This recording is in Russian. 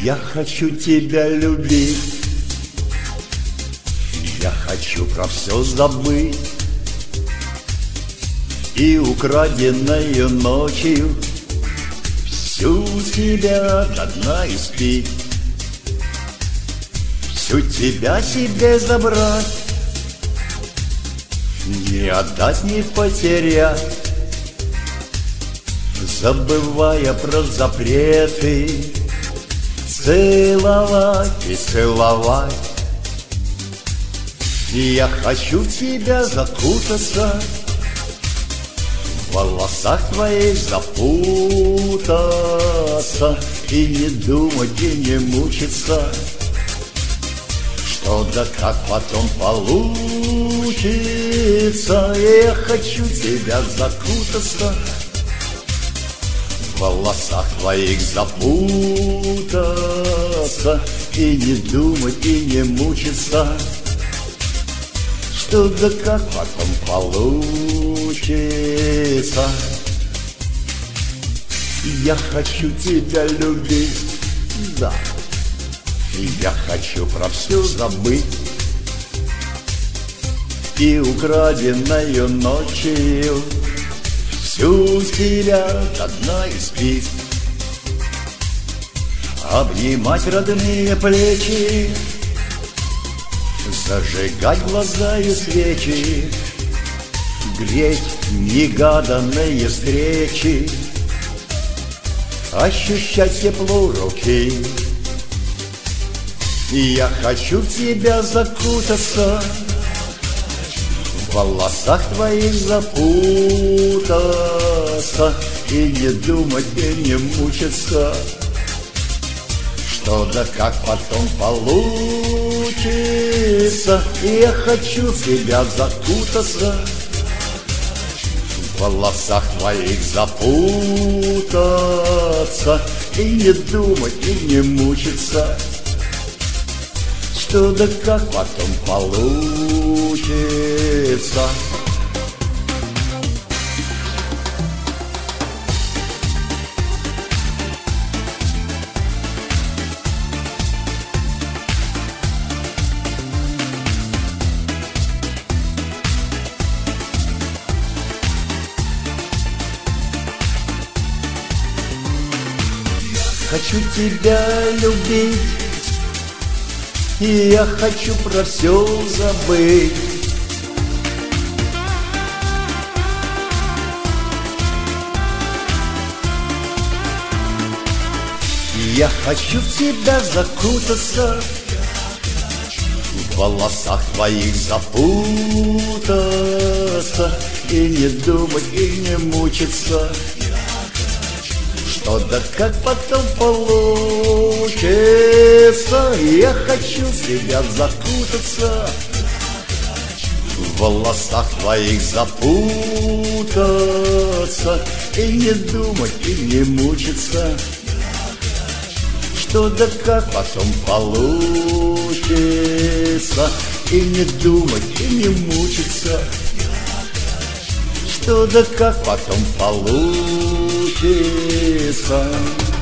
Я хочу тебя любить, я хочу про все забыть, и украденную ночью всю тебя до дна испить, всю тебя себе забрать, не отдать, не потерять, забывая про запреты, целовать и целовать. Я хочу в тебя закутаться, в волосах твоих запутаться, и не думать, и не мучиться, что да как потом получится. Я хочу в тебя закутаться, в волосах твоих запутаться, и не думать, и не мучиться, что да как потом получится. Я хочу тебя любить, да, я хочу про все забыть, и украденную ночью всю тебя до дна испить, обнимать родные плечи, зажигать глаза и свечи, греть негаданные встречи, ощущать тепло руки. Я хочу в тебя закутаться, в волосах твоих запутаться, и не думать, и не мучиться, что да как потом получится. Я хочу в тебя закутаться, в волосах твоих запутаться, и не думать, и не мучиться, что да как потом получится. Хочу тебя любить, и я хочу про все забыть. Я хочу в тебя закутаться, в волосах твоих запутаться, и не думать, и не мучиться, что да как потом получится. Я хочу в тебя закутаться, в волосах твоих запутаться, и не думать, и не мучиться, что да как потом получится. И не думать, и не мучиться, что да как потом получится.